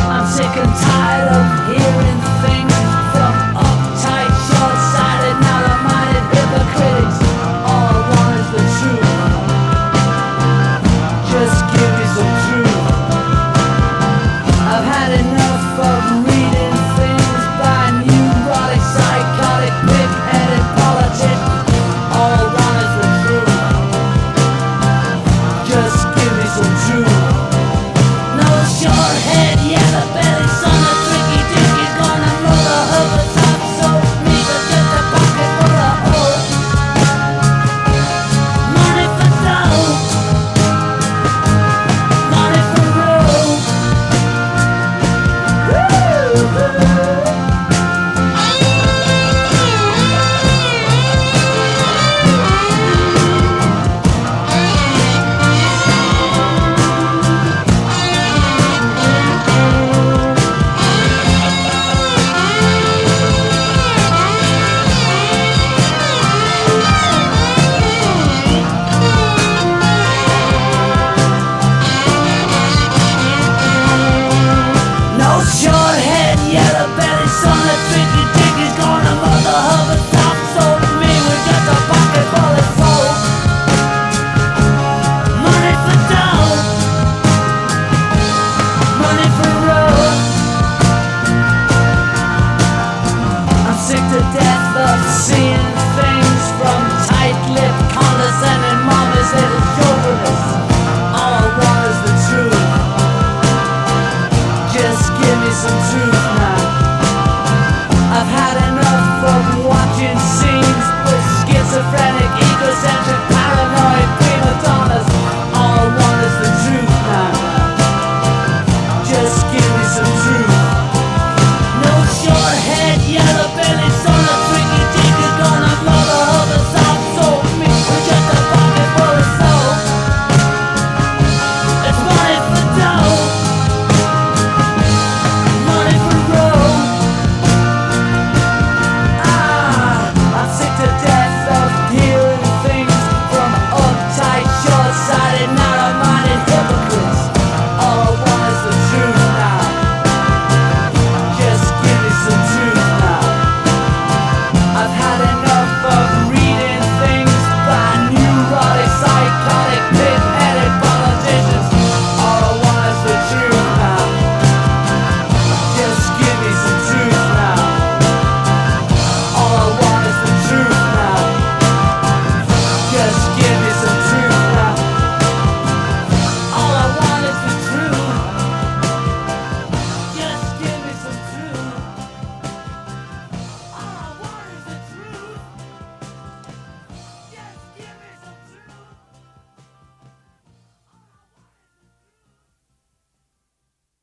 I'm sick and tired of hearing things from uptight, short-sighted, narrow-minded hypocrites. All I want is the truth. Just give me some truth. I've had enough of reading things by neurotic, psychotic, pig-headed politics. All I want is the truth. Just give me some truth. No short head, yellow belly, son of tricky dick is gonna roll the hookers up, so neither just a pocket full of holes. Money for dough, money for road. No short head, yellow belly, son of tricky dick is gonna mother hover top sold me with just a pocket full of soul. Money for dough, money for road. I'm sick to death of seeing things from tight-lipped, condescending mamas little chauvinists. All I want is the truth. Just give me some truth now.